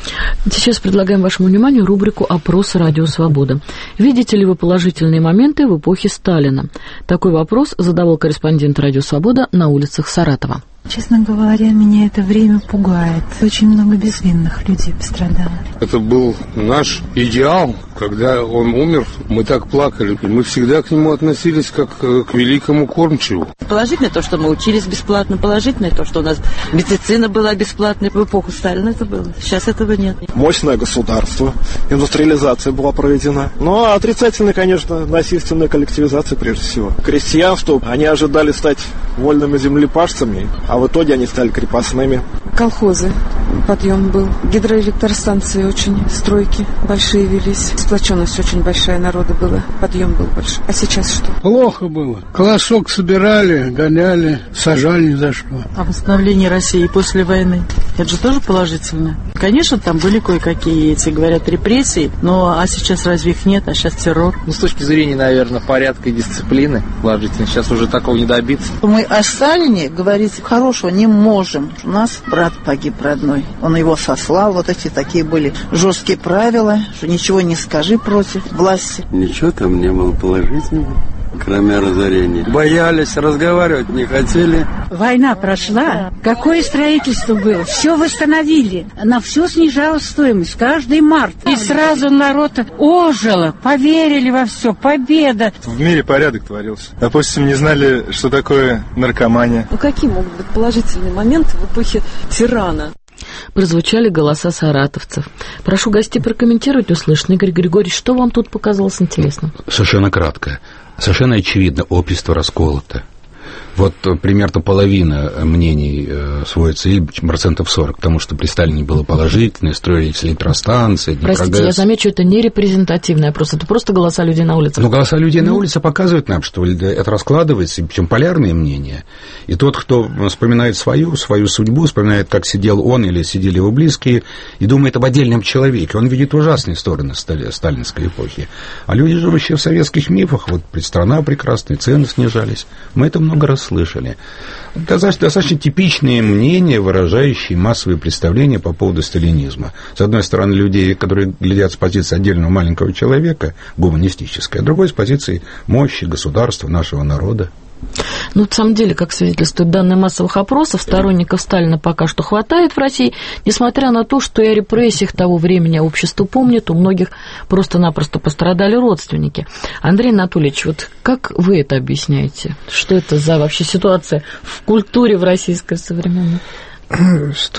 Сейчас предлагаем вашему вниманию рубрику «Опрос Радио Свобода». Видите ли вы положительные моменты в эпохе Сталина? Такой вопрос задавал корреспондент Радио Свобода на улицах Саратова. Честно говоря, меня это время пугает. Очень много безвинных людей пострадало. Это был наш идеал. Когда он умер, мы так плакали. И мы всегда к нему относились как к великому кормчему. Положительно то, что мы учились бесплатно. Положительно то, что у нас медицина была бесплатной. В эпоху Сталина это было. Сейчас этого нет. Мощное государство. Индустриализация была проведена. Ну, а отрицательно, конечно, насильственная коллективизация прежде всего. Крестьянство, они ожидали стать вольными землепашцами, а в итоге они стали крепостными. Колхозы, подъем был. Гидроэлектростанции очень, стройки большие велись. Сплоченность очень большая народа была. Подъем был большой. А сейчас что? Плохо было. Колосок собирали, гоняли, сажали ни за что. А восстановление России после войны, это же тоже положительно. Конечно, там были кое-какие говорят, репрессии, но а сейчас разве их нет, а сейчас террор. С точки зрения, наверное, порядка и дисциплины положительно. Сейчас уже такого не добиться. Мы о Сталине говорить хорошего не можем. У нас брат погиб родной. Он его сослал. Вот эти такие были жесткие правила, что ничего не скажи против власти. Ничего там не было положительного, кроме разорения. Боялись, разговаривать не хотели. Война прошла. Какое строительство было? Все восстановили. На все снижалась стоимость. Каждый март. И сразу народ ожил. Поверили во все. Победа. В мире порядок творился. Допустим, не знали, что такое наркомания. Какие могут быть положительные моменты в эпохе тирана? Прозвучали голоса саратовцев. Прошу гостей прокомментировать услышанное. Игорь Григорьевич, что вам тут показалось интересным? Совершенно кратко. Совершенно очевидно, общество расколото. Вот примерно половина мнений сводится, или процентов 40, потому что при Сталине было положительное, строились электростанции, Простите, я замечу, это не репрезентативное, это просто голоса людей на улице. Но голоса людей на улице показывают нам, что это раскладывается, причем полярные мнения. И тот, кто вспоминает свою судьбу, вспоминает, как сидел он или сидели его близкие, и думает об отдельном человеке, он видит ужасные стороны сталинской эпохи. А люди, живущие в советских мифах, вот страна прекрасная, цены снижались, мы это много раз слышали. Достаточно типичные мнения, выражающие массовые представления по поводу сталинизма. С одной стороны, людей, которые глядят с позиции отдельного маленького человека, гуманистической, а с другой с позиции мощи государства, нашего народа. Ну, на самом деле, как свидетельствуют данные массовых опросов, сторонников Сталина пока что хватает в России, несмотря на то, что и о репрессиях того времени общество помнит, у многих просто-напросто пострадали родственники. Андрей Анатольевич, вот как вы это объясняете? Что это за вообще ситуация в культуре в российской современной?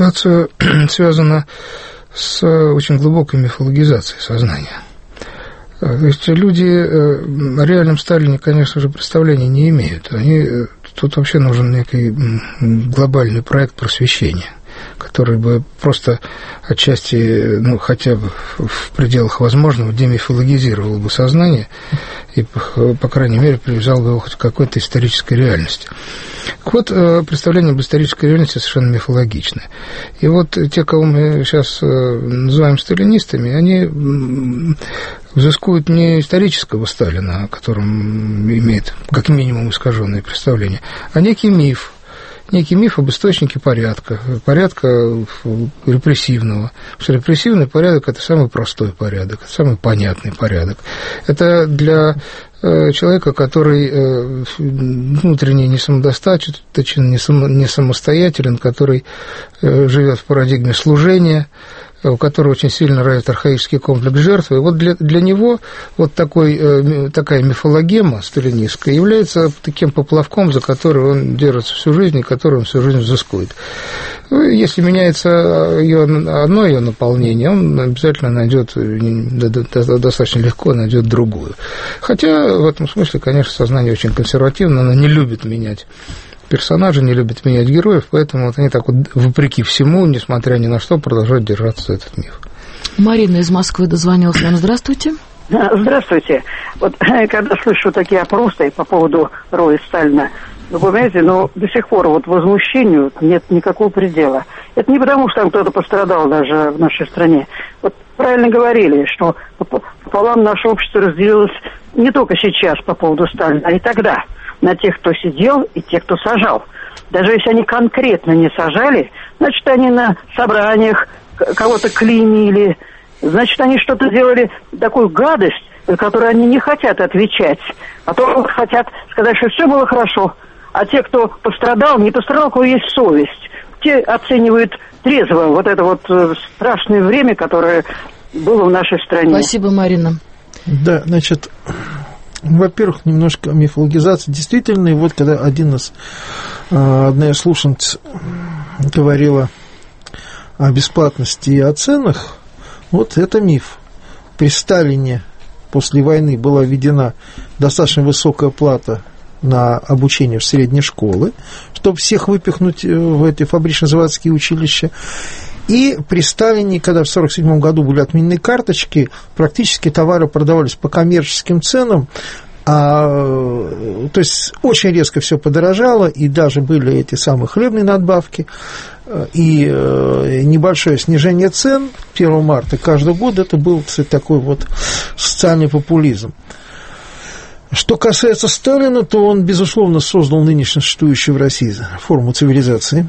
Ситуация связана с очень глубокой мифологизацией сознания. То есть люди о реальном Сталине, конечно же, представления не имеют. Тут вообще нужен некий глобальный проект просвещения, который бы просто отчасти, хотя бы в пределах возможного, демифологизировал бы сознание и, по крайней мере, привязал бы его хоть к какой-то исторической реальности. Так вот, представление об исторической реальности совершенно мифологичное. И вот те, кого мы сейчас называем сталинистами, они взыскуют не исторического Сталина, о котором имеет как минимум искаженное представление, а некий миф об источнике порядка репрессивного. Потому что репрессивный порядок – это самый простой порядок, это самый понятный порядок. Это для человека, который внутренне не самодостаточен, не самостоятелен, который живет в парадигме служения, у которого очень сильно развит архаический комплекс жертвы. И вот для него вот такая мифологема сталинистская является таким поплавком, за который он держится всю жизнь и который он всю жизнь взыскует. Если меняется одно ее наполнение, он обязательно найдет, достаточно легко найдет другую. Хотя в этом смысле, конечно, сознание очень консервативно, оно не любит менять персонажи, не любят менять героев, поэтому вот они так вот, вопреки всему, несмотря ни на что, продолжают держаться за этот миф. Марина из Москвы дозвонилась нам. Здравствуйте. Здравствуйте. Вот когда слышу такие опросы по поводу роли Сталина, вы понимаете, до сих пор вот возмущению нет никакого предела. Это не потому, что там кто-то пострадал даже в нашей стране. Вот правильно говорили, что пополам наше общество разделилось не только сейчас по поводу Сталина, а и тогда. На тех, кто сидел, и тех, кто сажал. Даже если они конкретно не сажали, значит, они на собраниях кого-то клеймили, значит, они что-то делали, такую гадость, за которую они не хотят отвечать, а то хотят сказать, что все было хорошо. А те, кто пострадал, не пострадал, у кого есть совесть, те оценивают трезво вот это вот страшное время, которое было в нашей стране. Спасибо, Марина. Да, значит... Во-первых, немножко мифологизация. Действительно, и вот когда одна из слушательниц говорила о бесплатности и о ценах, вот это миф. При Сталине после войны была введена достаточно высокая плата на обучение в средней школы, чтобы всех выпихнуть в эти фабрично-заводские училища. И при Сталине, когда в 1947 году были отменены карточки, практически товары продавались по коммерческим ценам, то есть очень резко все подорожало, и даже были эти самые хлебные надбавки, и небольшое снижение цен 1 марта каждого года, это был, кстати, такой вот социальный популизм. Что касается Сталина, то он, безусловно, создал нынешнюю существующую в России форму цивилизации.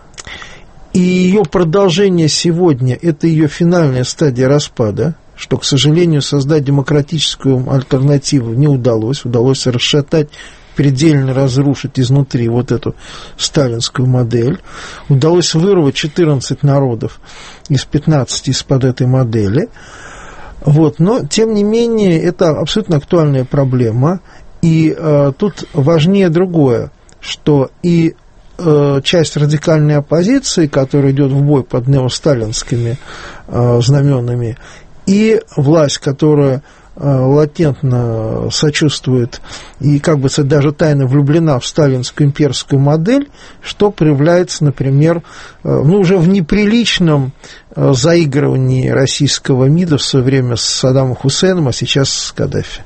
И ее продолжение сегодня – это ее финальная стадия распада, что, к сожалению, создать демократическую альтернативу не удалось. Удалось расшатать, предельно разрушить изнутри вот эту сталинскую модель. Удалось вырвать 14 народов из 15 из-под этой модели. Вот. Но, тем не менее, это абсолютно актуальная проблема. И тут важнее другое, что и часть радикальной оппозиции, которая идет в бой под неосталинскими знаменами, и власть, которая латентно сочувствует и, как бы сказать, даже тайно влюблена в сталинскую имперскую модель, что проявляется, например, уже в неприличном заигрывании российского МИДа в свое время с Саддамом Хусейном, а сейчас с Каддафи.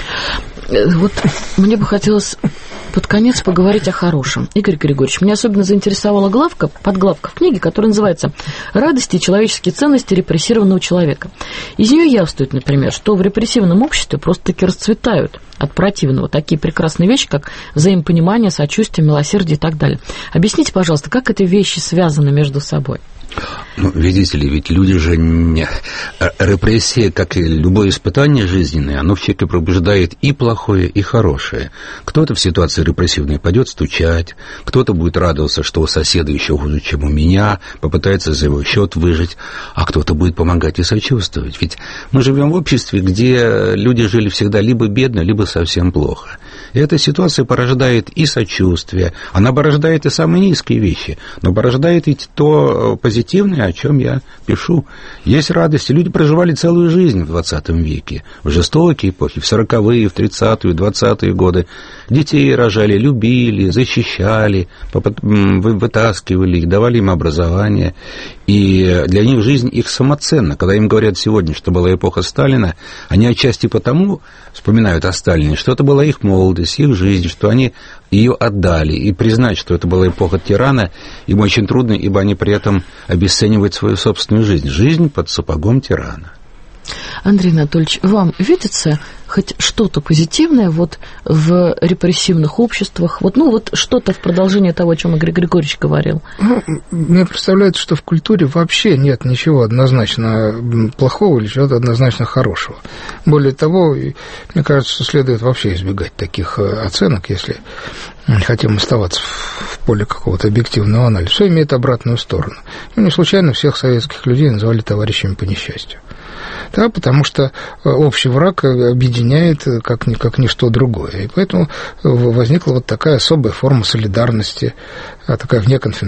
Вот мне бы хотелось под конец поговорить о хорошем. Игорь Григорьевич, меня особенно заинтересовала подглавка в книге, которая называется «Радости и человеческие ценности репрессированного человека». Из нее явствует, например, что в репрессивном обществе просто-таки расцветают от противного такие прекрасные вещи, как взаимопонимание, сочувствие, милосердие и так далее. Объясните, пожалуйста, как эти вещи связаны между собой? Видите ли, ведь люди же не... Репрессия, как и любое испытание жизненное, оно в человеке пробуждает и плохое, и хорошее. Кто-то в ситуации репрессивной пойдет стучать, кто-то будет радоваться, что у соседа еще хуже, чем у меня, попытается за его счет выжить, а кто-то будет помогать и сочувствовать. Ведь мы живем в обществе, где люди жили всегда либо бедно, либо совсем плохо. И эта ситуация порождает и сочувствие, она порождает и самые низкие вещи, но порождает и то позитивное, о чем я пишу. Есть радость. Люди проживали целую жизнь в 20 веке, в жестокие эпохи, в 40-е, в 30-е, 20-е годы. Детей рожали, любили, защищали, вытаскивали их, давали им образование. И для них жизнь их самоценна. Когда им говорят сегодня, что была эпоха Сталина, они отчасти потому вспоминают о Сталине, что это была их молодость, их жизнь, что они ее отдали. И признать, что это была эпоха тирана, им очень трудно, ибо они при этом обесценивают свою собственную жизнь. Жизнь под сапогом тирана. Андрей Анатольевич, вам видится хоть что-то позитивное вот в репрессивных обществах? Вот, что-то в продолжение того, о чем Игорь Григорьевич говорил. Мне представляется, что в культуре вообще нет ничего однозначно плохого или чего-то однозначно хорошего. Более того, мне кажется, что следует вообще избегать таких оценок, если хотим оставаться в поле какого-то объективного анализа. Все имеет обратную сторону. Не случайно всех советских людей называли товарищами по несчастью. Да, потому что общий враг объединяет как ничто другое. И поэтому возникла вот такая особая форма солидарности, такая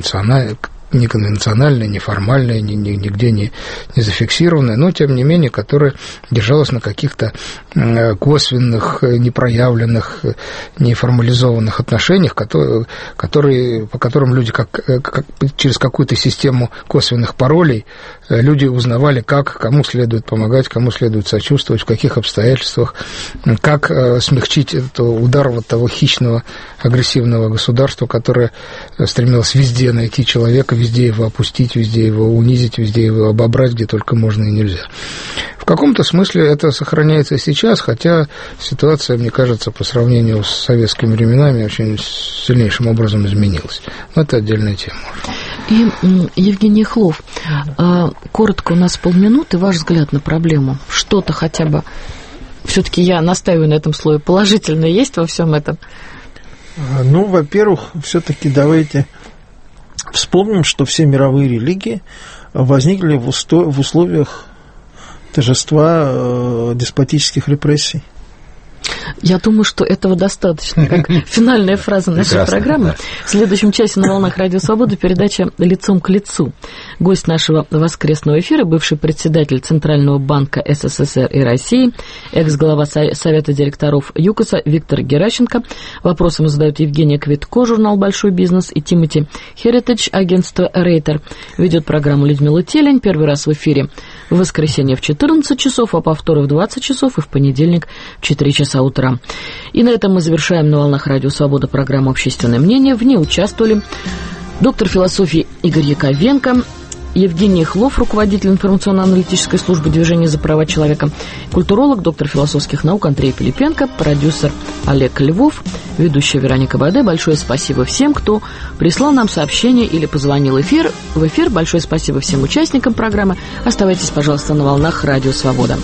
неконвенциональная, неформальная, нигде не зафиксированная, но, тем не менее, которая держалась на каких-то косвенных, непроявленных, неформализованных отношениях, по которым люди через какую-то систему косвенных паролей люди узнавали, кому следует помогать, кому следует сочувствовать, в каких обстоятельствах, как смягчить этот удар вот того хищного, агрессивного государства, которое стремилось везде найти человека, везде его опустить, везде его унизить, везде его обобрать, где только можно и нельзя. В каком-то смысле это сохраняется и сейчас, хотя ситуация, мне кажется, по сравнению с советскими временами очень сильнейшим образом изменилась. Но это отдельная тема. И, Евгений Хлов, коротко, у нас полминуты, ваш взгляд на проблему. Что-то хотя бы, все-таки я настаиваю на этом слове, положительное есть во всем этом? Во-первых, все-таки давайте вспомним, что все мировые религии возникли в условиях торжества деспотических репрессий. Я думаю, что этого достаточно. Как финальная фраза нашей программы. Да. В следующем часе на «Волнах Радио Свобода» передача «Лицом к лицу». Гость нашего воскресного эфира, бывший председатель Центрального банка СССР и России, экс-глава Совета директоров ЮКОСа Виктор Геращенко. Вопросы ему задают Евгения Квитко, журнал «Большой бизнес», и Тимоти Херитедж, агентство «Рейтер». Ведет программу Людмила Телень. Первый раз в эфире в воскресенье в 14 часов, а повторы в 20 часов и в понедельник в 4 часа утра. И на этом мы завершаем на «Волнах Радио Свобода» программу «Общественное мнение». В ней участвовали доктор философии Игорь Яковенко, Евгений Хлов, руководитель информационно-аналитической службы Движения за права человека, культуролог, доктор философских наук Андрей Пилипенко, продюсер Олег Львов, ведущая Вероника Баде. Большое спасибо всем, кто прислал нам сообщение или позвонил в эфир. Большое спасибо всем участникам программы. Оставайтесь, пожалуйста, на «Волнах Радио Свобода».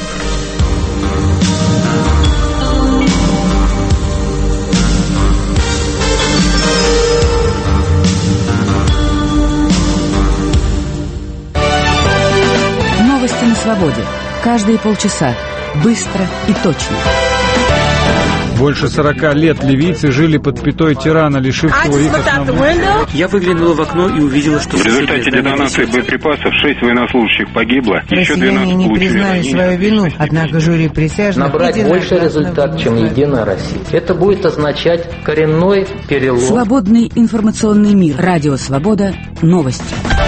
На свободе. Каждые полчаса. Быстро и точно. Больше 40 лет ливийцы жили под пятой тирана, лишившего их основных... Я выглянула в окно и увидела, что... В результате детонации боеприпасов 6 военнослужащих погибло, еще 12 не признали свою вину, однако жюри присяжных... Набрать больший результат, чем «Единая Россия». Это будет означать коренной перелом. Свободный информационный мир. Радио «Свобода». Новости.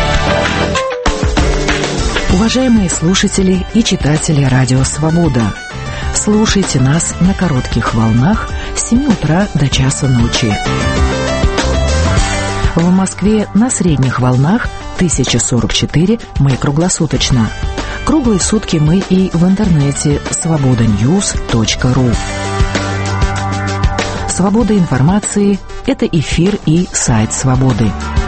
Уважаемые слушатели и читатели Радио Свобода, слушайте нас на коротких волнах с 7 утра до часа ночи. В Москве на средних волнах 1044 мы круглосуточно. Круглые сутки мы и в интернете svobodanews.ru. Свобода информации – это эфир и сайт Свободы.